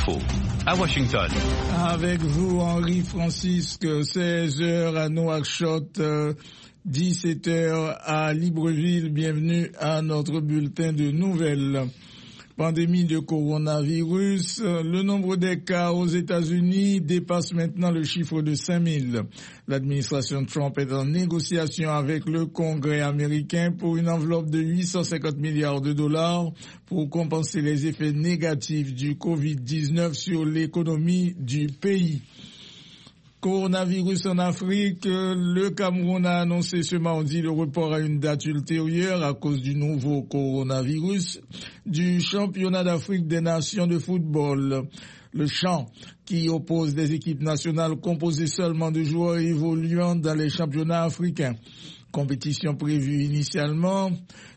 Info à Washington. Avec vous, Henri Francisque, 16h à Nouakchott, 17h à Libreville. Bienvenue à notre bulletin de nouvelles. Pandémie de coronavirus, le nombre des cas aux États-Unis dépasse maintenant le chiffre de 5000. L'administration Trump est en négociation avec le Congrès américain pour une enveloppe de 850 milliards de dollars pour compenser les effets négatifs du Covid-19 sur l'économie du pays. Coronavirus en Afrique, le Cameroun a annoncé ce mardi le report à une date ultérieure à cause du nouveau coronavirus du championnat d'Afrique des nations de football. Le CHAN, qui oppose des équipes nationales composées seulement de joueurs évoluant dans les championnats africains. Compétition prévue initialement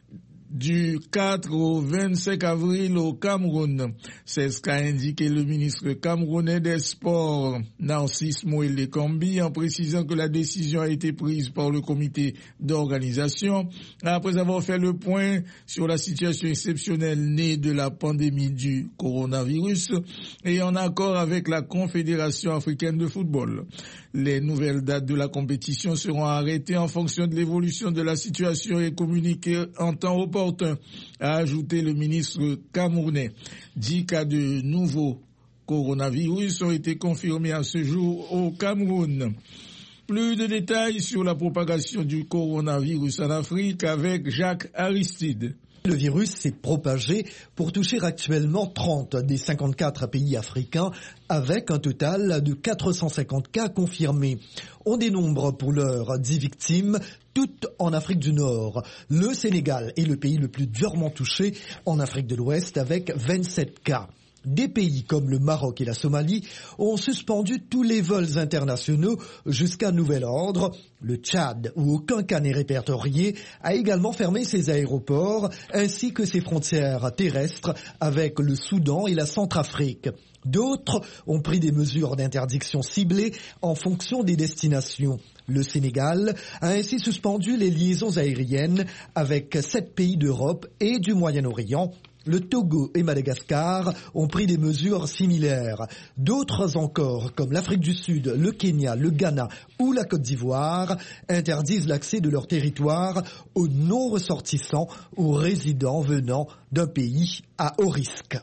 du 4 au 25 avril au Cameroun. C'est ce qu'a indiqué le ministre camerounais des Sports, Narcisse Moëlle Kambi, en précisant que la décision a été prise par le comité d'organisation après avoir fait le point sur la situation exceptionnelle née de la pandémie du coronavirus et en accord avec la Confédération africaine de football. Les nouvelles dates de la compétition seront arrêtées en fonction de l'évolution de la situation et communiquées en temps opportun, a ajouté le ministre camerounais. 10 cas de nouveau coronavirus ont été confirmés à ce jour au Cameroun. Plus de détails sur la propagation du coronavirus en Afrique avec Jacques Aristide. Le virus s'est propagé pour toucher actuellement 30 des 54 pays africains avec un total de 450 cas confirmés. On dénombre pour l'heure 10 victimes, toutes en Afrique du Nord. Le Sénégal est le pays le plus durement touché en Afrique de l'Ouest avec 27 cas. Des pays comme le Maroc et la Somalie ont suspendu tous les vols internationaux jusqu'à nouvel ordre. Le Tchad, où aucun cas n'est répertorié, a également fermé ses aéroports ainsi que ses frontières terrestres avec le Soudan et la Centrafrique. D'autres ont pris des mesures d'interdiction ciblées en fonction des destinations. Le Sénégal a ainsi suspendu les liaisons aériennes avec 7 pays d'Europe et du Moyen-Orient. Le Togo et Madagascar ont pris des mesures similaires. D'autres encore, comme l'Afrique du Sud, le Kenya, le Ghana ou la Côte d'Ivoire, interdisent l'accès de leur territoire aux non-ressortissants ou résidents venant d'un pays à haut risque.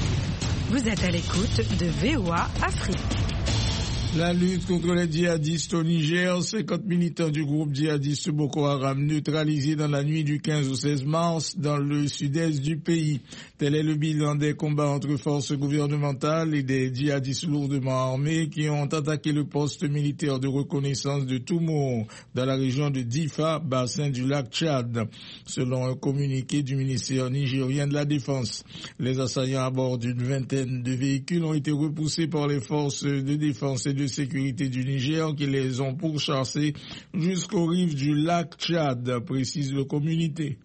Vous êtes à l'écoute de VOA Afrique. La lutte contre les djihadistes au Niger, 50 militants du groupe djihadiste Boko Haram neutralisés dans la nuit du 15 au 16 mars dans le sud-est du pays. Tel est le bilan des combats entre forces gouvernementales et des djihadistes lourdement armés qui ont attaqué le poste militaire de reconnaissance de Toumour dans la région de Difa, bassin du lac Tchad. Selon un communiqué du ministère nigérien de la Défense, les assaillants à bord d'une vingtaine de véhicules ont été repoussés par les forces de défense et de sécurité du Niger qui les ont pourchassés jusqu'aux rives du lac Tchad, précise le communiqué.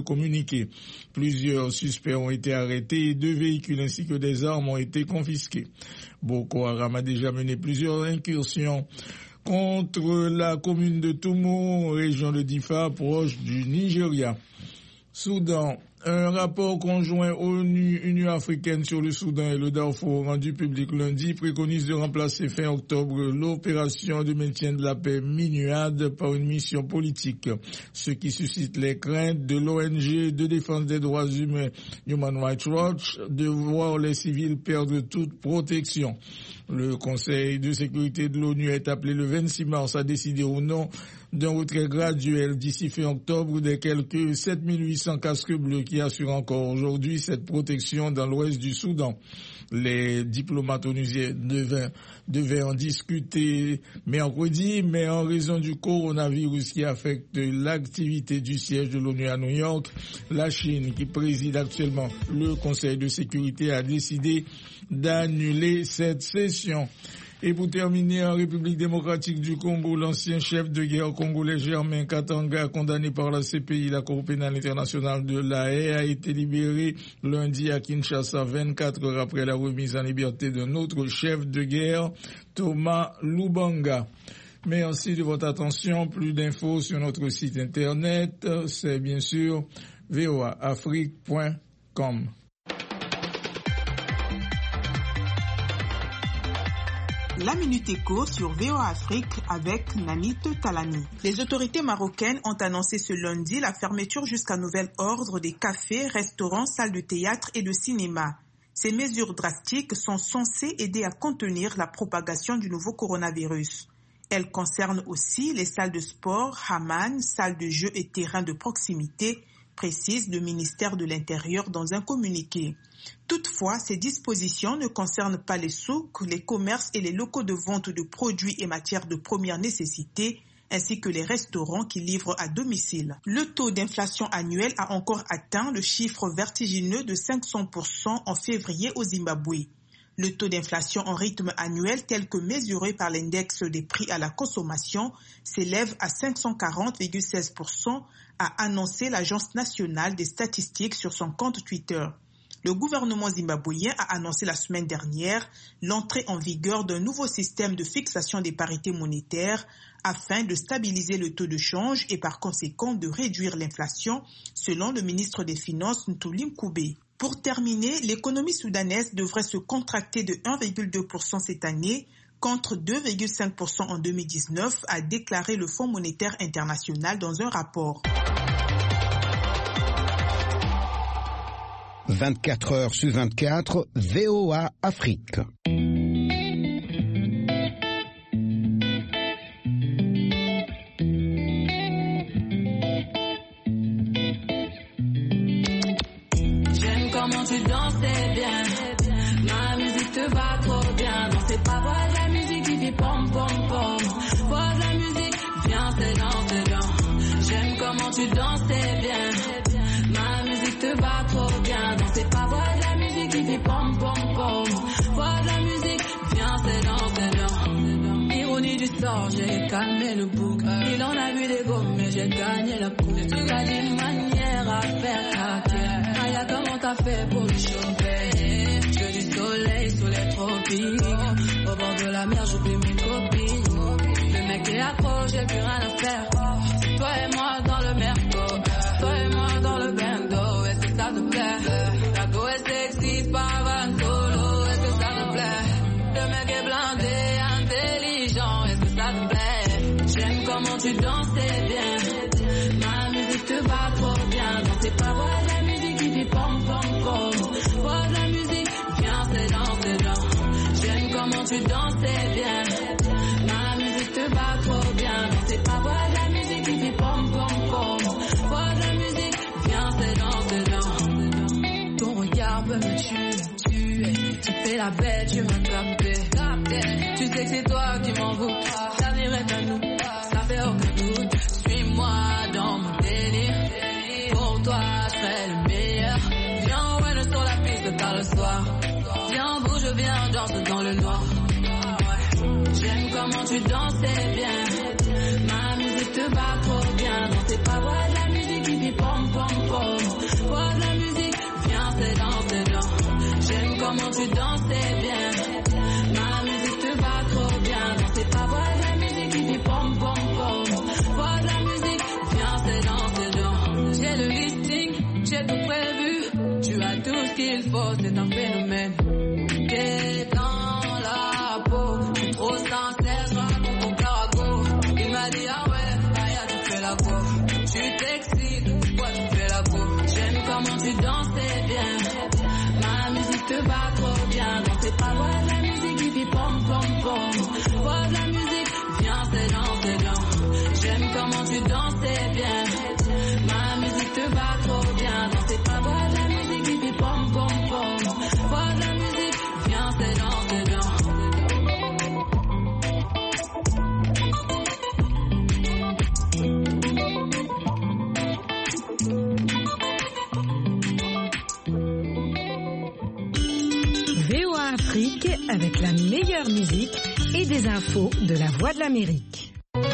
Plusieurs suspects ont été arrêtés et 2 véhicules ainsi que des armes ont été confisqués. Boko Haram a déjà mené plusieurs incursions contre la commune de Toumour, région de Difa, proche du Nigeria. Soudan. Un rapport conjoint ONU-Union africaine sur le Soudan et le Darfour rendu public lundi préconise de remplacer fin octobre l'opération de maintien de la paix MINUAD par une mission politique, ce qui suscite les craintes de l'ONG de défense des droits humains Human Rights Watch de voir les civils perdre toute protection. Le Conseil de sécurité de l'ONU est appelé le 26 mars à décider ou non d'un retrait graduel d'ici fin octobre des quelques 7800 casques bleus qui assurent encore aujourd'hui cette protection dans l'ouest du Soudan. Les diplomates onusiens devaient en discuter mercredi, mais en raison du coronavirus qui affecte l'activité du siège de l'ONU à New York, la Chine, qui préside actuellement le Conseil de sécurité, a décidé d'annuler cette session. Et pour terminer, en République démocratique du Congo, l'ancien chef de guerre congolais Germain Katanga, condamné par la CPI, la Cour pénale internationale de La Haye, a été libéré lundi à Kinshasa, 24 heures après la remise en liberté d'un autre chef de guerre, Thomas Lubanga. Merci de votre attention. Plus d'infos sur notre site internet, c'est bien sûr voaafrique.com. La Minute Éco sur VOA Afrique avec Nanit Talani. Les autorités marocaines ont annoncé ce lundi la fermeture jusqu'à nouvel ordre des cafés, restaurants, salles de théâtre et de cinéma. Ces mesures drastiques sont censées aider à contenir la propagation du nouveau coronavirus. Elles concernent aussi les salles de sport, hammams, salles de jeux et terrains de proximité, précise le ministère de l'Intérieur dans un communiqué. Toutefois, ces dispositions ne concernent pas les souks, les commerces et les locaux de vente de produits et matières de première nécessité, ainsi que les restaurants qui livrent à domicile. Le taux d'inflation annuel a encore atteint le chiffre vertigineux de 500% en février au Zimbabwe. Le taux d'inflation en rythme annuel tel que mesuré par l'index des prix à la consommation s'élève à 540,16%, a annoncé l'Agence nationale des statistiques sur son compte Twitter. Le gouvernement zimbabwéen a annoncé la semaine dernière l'entrée en vigueur d'un nouveau système de fixation des parités monétaires afin de stabiliser le taux de change et par conséquent de réduire l'inflation, selon le ministre des Finances Ntuli Mkube. Pour terminer, l'économie soudanaise devrait se contracter de 1,2% cette année contre 2,5% en 2019, a déclaré le Fonds monétaire international dans un rapport. 24 heures sur 24, VOA Afrique. J'aime comment tu dansais bien, ma musique te va trop bien. Non, c'est pas voir de la musique qui fait pom pom pom. Voir de la musique, viens c'est dans. J'aime comment tu dansais bien, ma musique te va trop bien. Non, c'est pas voir de la musique qui fait pom pom pom. Voir de la musique, viens c'est dans. Ironie du sort, j'ai calmé le bouc. Il en a vu des gommes, mais j'ai gagné la coupe. T'as des manières à faire craquer. Aya, comment t'as fait pour le chauffer? Je veux du soleil sous les tropiques. Au bord de la mer, j'oublie mes copines. Le mec est accro, j'ai plus rien à faire. C'est toi et moi dans le merco. Toi et moi dans le bando. Est-ce que ça te plaît? La go est sexy, pas van solo. Est-ce que ça te plaît? Le mec est blindé, intelligent. Est-ce que ça te plaît? J'aime comment tu dansais bien. Ma musique te va trop bien. Non, c'est pas voir de la musique qui fait pom pom pom. Voir de la musique, viens c'est dans. J'aime comment tu dansais bien. Ma musique te va trop bien. Non, c'est pas voir de la musique qui fait pom pom pom. Voir de la musique, viens c'est dans. Ton regard peut me tuer. Tu fais la bête, tu m'as capté. Tu sais que c'est toi qui m'envoûte. L'avenir est à nous, ça fait aucun doute. Suis-moi dans mon délire. Pour toi, je serai le meilleur. Viens, ouais, sur la piste tard le soir. Viens, bouge, viens, danse dans le noir. J'aime comment tu dansais bien. Ma musique te va trop bien. Non, c'est pas voir de la musique qui fait pom pom pom. Voir de la musique, viens, c'est dans. J'aime comment tu dansais bien. Ma musique te va trop bien. Non, c'est pas voir de la musique qui fait pom pom pom. Voir de la musique, viens, c'est dans. J'ai le listing, j'ai tout prévu. Tu as tout ce qu'il faut, c'est un phénomène. T'es dans la peau, tu es trop sincère, je raconte mon carago. Il m'a dit ah ouais, Aya tu fais la go. Tu t'excites, pourquoi tu fais la go? J'aime comment tu dansais bien. Ma musique te va trop bien. Non, c'est pas voir de la musique qui fait pom pom pom. Voir de la musique, viens c'est dans. J'aime comment tu dansais bien. Ma musique te va trop bien. Non, c'est pas voir de la musique qui fait pom pom pom. Voir de la musique, viens c'est dans. VOA Afrique avec la meilleure musique et des infos de la Voix de l'Amérique.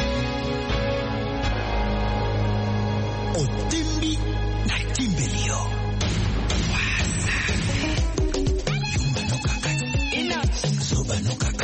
Otimbi na Timbelio. Wasa. Yuma no kakati. Enough. Soba no kakati.